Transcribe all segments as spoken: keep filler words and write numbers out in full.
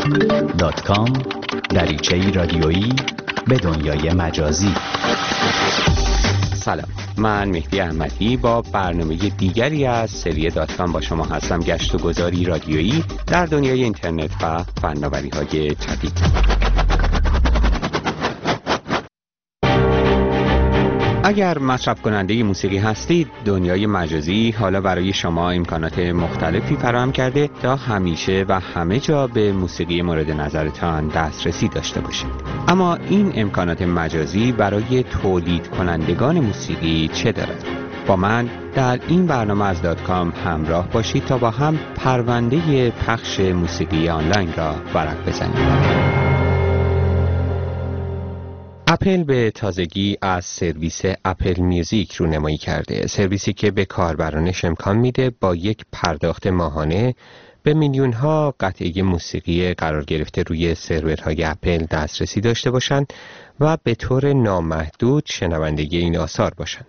دات کام دریچه‌ای رادیویی به دنیای مجازی. سلام، من مهدی احمدی با برنامه دیگری از سری دات کام با شما هستم. گشت و گذاری رادیویی در دنیای اینترنت و فناوری‌های جدید. اگر مصرف کننده موسیقی هستید، دنیای مجازی حالا برای شما امکانات مختلفی فراهم کرده تا همیشه و همه جا به موسیقی مورد نظرتان دسترسی داشته باشید. اما این امکانات مجازی برای تولید کنندگان موسیقی چه دارد؟ با من در این برنامه از دات کام همراه باشید تا با هم پرونده پخش موسیقی آنلاین را ورق بزنیم. اپل به تازگی از سرویس اپل میوزیک رونمایی کرده، سرویسی که به کاربرانش امکان میده با یک پرداخت ماهانه به میلیون ها قطعه موسیقی قرار گرفته روی سرورهای اپل دسترسی داشته باشند و به طور نامحدود شنوندگی این آثار باشند.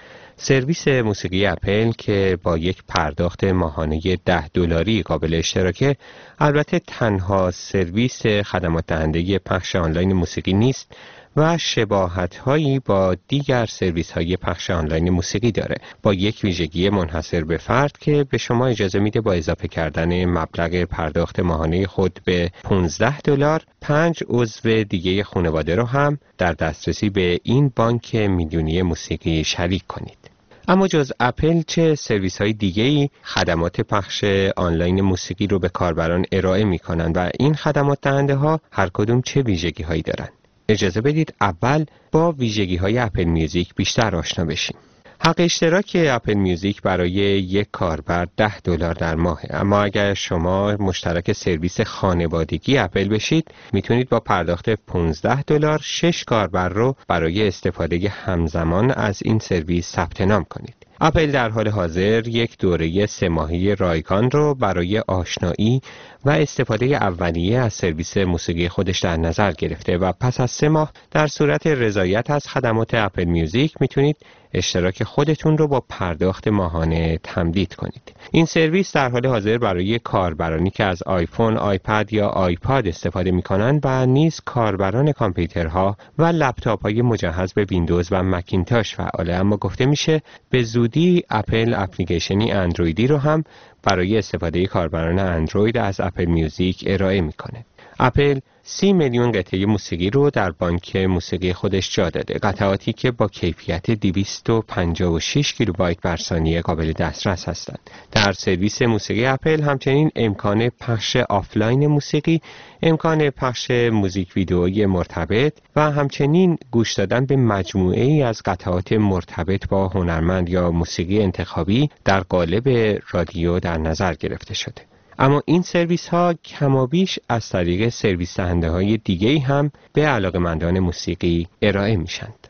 سرویس موسیقی اپل که با یک پرداخت ماهانه ده دلاری قابل اشتراکه، البته تنها سرویس خدمات دهنده پخش آنلاین موسیقی نیست و شباهت‌هایی با دیگر سرویس‌های پخش آنلاین موسیقی داره، با یک ویژگی منحصر به فرد که به شما اجازه میده با اضافه کردن مبلغ پرداخت ماهانه خود به پانزده دلار، پنج عضو دیگه خانواده رو هم در دسترسی به این بانک میلیونی موسیقی شریک کنید. اما جز اپل چه سرویس های دیگه‌ای خدمات پخش آنلاین موسیقی رو به کاربران ارائه می‌کنند و این خدمات دهنده ها هر کدوم چه ویژگی هایی دارند؟ اجازه بدید اول با ویژگی های اپل میوزیک بیشتر آشنا بشیم. حق اشتراک اپل میوزیک برای یک کاربر ده دلار در ماهه، اما اگر شما مشترک سرویس خانوادگی اپل بشید، میتونید با پرداخت پانزده دلار شش کاربر رو برای استفاده همزمان از این سرویس ثبت نام کنید. اپل در حال حاضر یک دوره سه ماهه رایگان رو برای آشنایی و استفاده اولیه از سرویس موسیقی خودش در نظر گرفته و پس از سه ماه در صورت رضایت از خدمات اپل میوزیک میتونید اشتراک خودتون رو با پرداخت ماهانه تمدید کنید. این سرویس در حال حاضر برای کاربرانی که از آیفون، آیپد یا آیپاد استفاده میکنند و نیز کاربران کامپیوترها و لپتاپ‌های مجهز به ویندوز و مکینتاش فعاله، اما گفته میشه به زودی اپل اپلیکیشنی اندرویدی رو هم برای استفاده کاربران اندروید از اپل میوزیک ارائه میکنه. اپل سی میلیون قطعه موسیقی رو در بانک موسیقی خودش جا داده، قطعاتی که با کیفیت دویست و پنجاه و شش کیلوبایت بر ثانیه قابل دسترس هستند. در سرویس موسیقی اپل همچنین امکان پخش آفلاین موسیقی، امکان پخش موزیک ویدئویی مرتبط و همچنین گوش دادن به مجموعه ای از قطعات مرتبط با هنرمند یا موسیقی انتخابی در قالب رادیو در نظر گرفته شده. اما این سرویس ها کمابیش از طریق سرویس دهنده های دیگه‌ای هم به علاقه‌مندان موسیقی ارائه میشند.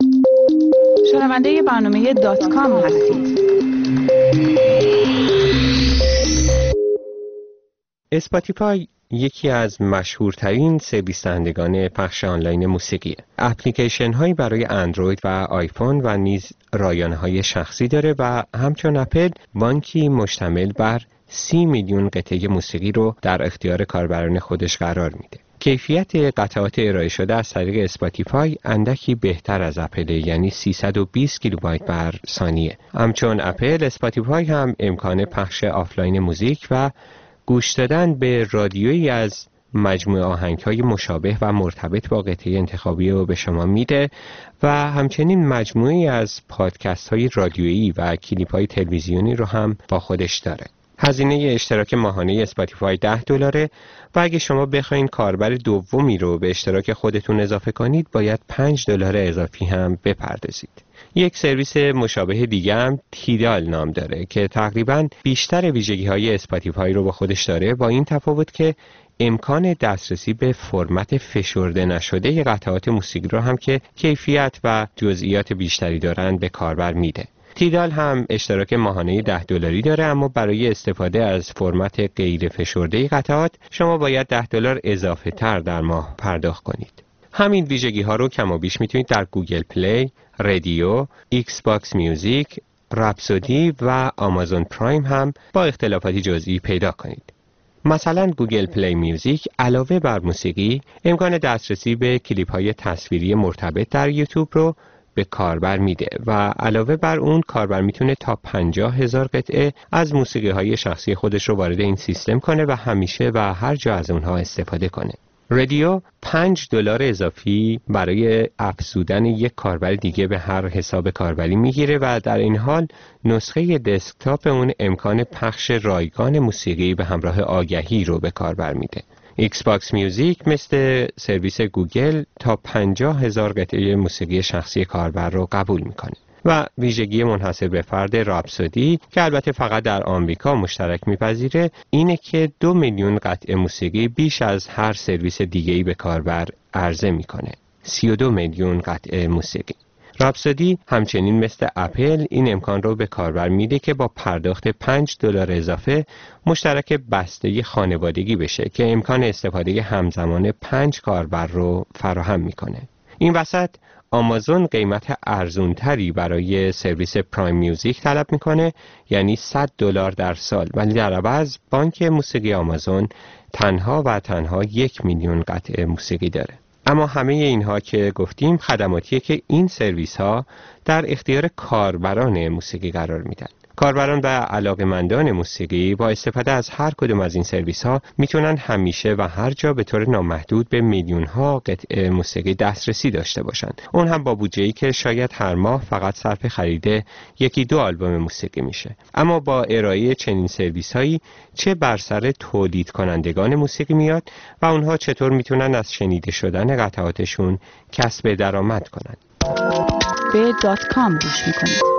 شنونده برنامه دات کام هستید. اسپاتیفای یکی از مشهورترین سرویس دهندگان پخش آنلاین موسیقیه. اپلیکیشن هایی برای اندروید و آیفون و نیز رایانه های شخصی داره و همچون اپل بانکی مشتمل بر سی میلیون قطعه موسیقی رو در اختیار کاربران خودش قرار میده. کیفیت قطعات ارائه شده از طریق اسپاتیفای اندکی بهتر از اپل، یعنی سیصد و بیست کیلوبایت بر ثانیه. همچون اپل، اسپاتیفای هم امکان پخش آفلاین موزیک و گوش دادن به رادیویی از مجموعه آهنگ‌های مشابه و مرتبط با قطعه انتخابی رو به شما میده و همچنین مجموعه‌ای از پادکست‌های رادیویی و کلیپ‌های تلویزیونی رو هم با خودش داره. هزینه اشتراک ماهانه اسپاتیفای ده دلاره و اگه شما بخواین کاربر دومی رو به اشتراک خودتون اضافه کنید باید پنج دلار اضافی هم بپردازید. یک سرویس مشابه دیگه هم تیدال نام داره که تقریباً بیشتر ویژگی‌های اسپاتیفای رو با خودش داره، با این تفاوت که امکان دسترسی به فرمت فشرده نشده قطعات موسیقی رو هم که کیفیت و جزئیات بیشتری دارن به کاربر میده. تیدال هم اشتراک ماهانه ده دلاری داره، اما برای استفاده از فرمت غیر فشرده قطعات شما باید ده دلار اضافه تر در ماه پرداخت کنید. همین ویژگی ها رو کم و بیش میتونید در گوگل پلی، رادیو، ایکس باکس میوزیک، رپسودی و آمازون پرایم هم با اختلافاتی جزئی پیدا کنید. مثلا گوگل پلی میوزیک علاوه بر موسیقی امکان دسترسی به کلیپ‌های تصویری مرتبط در یوتیوب رو به کاربر میده و علاوه بر اون کاربر میتونه تا پنجاه هزار قطعه از موسیقی‌های شخصی خودش رو وارد این سیستم کنه و همیشه و هر جا از اونها استفاده کنه. رادیو پنج دلار اضافی برای افزودن یک کاربر دیگه به هر حساب کاربری میگیره و در این حال نسخه دسکتاپ اون امکان پخش رایگان موسیقی به همراه آگهی رو به کاربر میده. ایکس باکس میوزیک مثل سرویس گوگل تا پنجاه هزار قطعه موسیقی شخصی کاربر رو قبول میکنه و ویژگی منحصر به فرد راپسودی که البته فقط در آمریکا مشترک میپذیره اینه که دو میلیون قطعه موسیقی بیش از هر سرویس دیگه‌ای به کاربر عرضه میکنه. سی و دو میلیون قطعه موسیقی. راپسودی همچنین مثل اپل این امکان رو به کاربر میده که با پرداخت پنج دلار اضافه مشترک بسته خانوادگی بشه که امکان استفاده همزمان پنج کاربر رو فراهم میکنه. این وسط آمازون قیمت ارزونتری برای سرویس پرایم میوزیک طلب میکنه، یعنی صد دلار در سال، ولی در عوض بانک موسیقی آمازون تنها و تنها یک میلیون قطعه موسیقی داره. اما همه اینها که گفتیم خدماتیه که این سرویس ها در اختیار کاربران موسیقی قرار میدن. کاربران و علاقه‌مندان موسیقی با استفاده از هر کدوم از این سرویس ها میتونن همیشه و هر جا به طور نامحدود به میلیون ها قطعه موسیقی دسترسی داشته باشند. اون هم با بودجه‌ای که شاید هر ماه فقط صرف خرید یکی دو آلبوم موسیقی میشه. اما با ارائه چنین سرویس هایی چه بر سر تولید کنندگان موسیقی میاد و اونها چطور میتونن از شنیده شدن قطعاتشون کسب درآمد کنند؟ به دات کام گوش میکنید.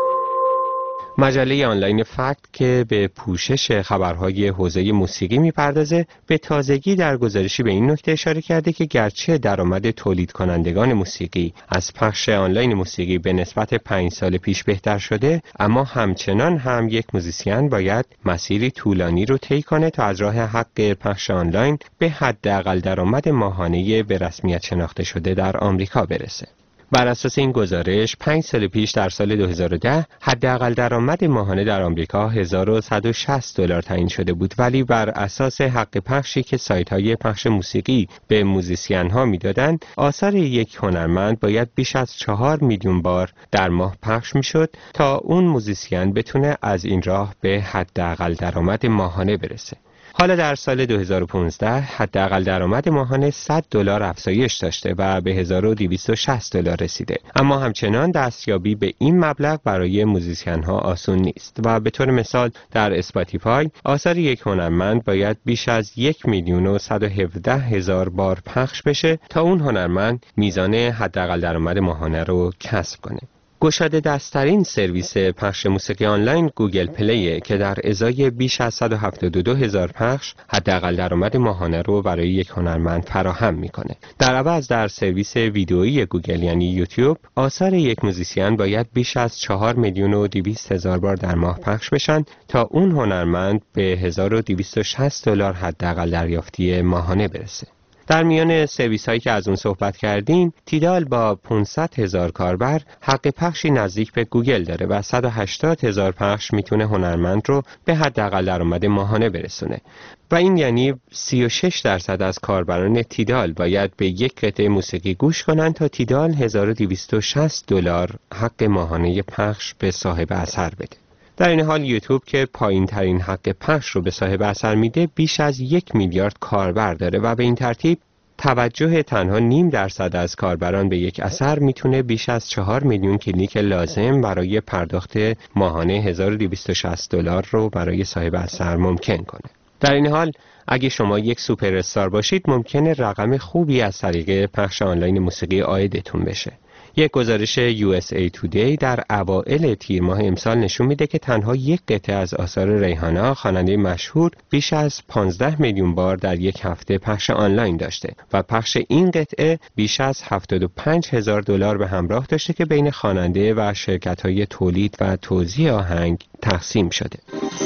مجله آنلاین فکت که به پوشش خبرهای حوزه موسیقی میپردازه به تازگی در گزارشی به این نکته اشاره کرده که گرچه درآمد تولید کنندگان موسیقی از پخش آنلاین موسیقی به نسبت پنج سال پیش بهتر شده، اما همچنان هم یک موزیسین باید مسیری طولانی رو طی کنه تا از راه حق پخش آنلاین به حداقل درآمد ماهانه به رسمیت شناخته شده در آمریکا برسه. بر اساس این گزارش پنج سال پیش در سال دو هزار و ده حداقل درآمد ماهانه در آمریکا هزار و صد و شصت دلار تعیین شده بود، ولی بر اساس حق پخشی که سایت‌های پخش موسیقی به موزیسین‌ها میدادند آثار یک هنرمند باید بیش از چهار میلیون بار در ماه پخش میشد تا اون موزیسین بتونه از این راه به حداقل درآمد ماهانه برسه. حالا در سال دو هزار و پانزده حداقل درآمد ماهانه صد دلار افزایش داشته و به هزار و دویست و شصت دلار رسیده، اما همچنان دستیابی به این مبلغ برای موزیسین‌ها آسون نیست و به طور مثال در اسپاتیفای آثار یک هنرمند باید بیش از یک میلیون و صد و هفده هزار بار پخش بشه تا اون هنرمند میزان حداقل درآمد ماهانه رو کسب کنه. گشاده دست‌ترین سرویس پخش موسیقی آنلاین گوگل پلی که در ازای بیش از صد و هفتاد و دو هزار پخش حداقل درآمد ماهانه رو برای یک هنرمند فراهم میکنه. در عوض در سرویس ویدئویی گوگل یعنی یوتیوب آثار یک موزیسین باید بیش از چهار میلیون و دویست هزار بار در ماه پخش بشن تا اون هنرمند به هزار و دویست و شصت دلار حداقل دریافتی ماهانه برسه. در میان سرویس هایی که از اون صحبت کردیم، تیدال با پانصد هزار کاربر حق پخشی نزدیک به گوگل داره و صد و هشتاد هزار پخش میتونه هنرمند رو به حداقل درآمد ماهانه برسونه و این یعنی سی و شش درصد از کاربران تیدال باید به یک قطعه موسیقی گوش کنن تا تیدال هزار و دویست و شصت دلار حق ماهانه پخش به صاحب اثر بده. در این حال یوتیوب که پایین ترین حق پخش رو به صاحب اثر میده بیش از یک میلیارد کاربر داره و به این ترتیب توجه تنها نیم درصد از کاربران به یک اثر میتونه بیش از چهار میلیون کلیک لازم برای پرداخت ماهانه هزار و دویست و شصت دلار رو برای صاحب اثر ممکن کنه. در این حال اگه شما یک سوپر استار باشید ممکنه رقم خوبی از طریق پخش آنلاین موسیقی عایدتون بشه. یک گزارش یو اس ای Today در اوائل تیر ماه امسال نشون میده که تنها یک قطعه از آثار ریحانا خواننده مشهور بیش از پانزده میلیون بار در یک هفته پخش آنلاین داشته و پخش این قطعه بیش از هفتاد و پنج هزار دلار به همراه داشته که بین خواننده و شرکت‌های تولید و توزیع آهنگ تقسیم شده.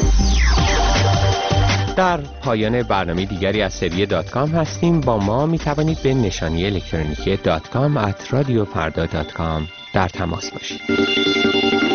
در پایان برنامه دیگری از سری دات کام هستیم. با ما می توانید به نشانی الکترونیکی دات کام ات رادیو فردا دات کام در تماس باشید.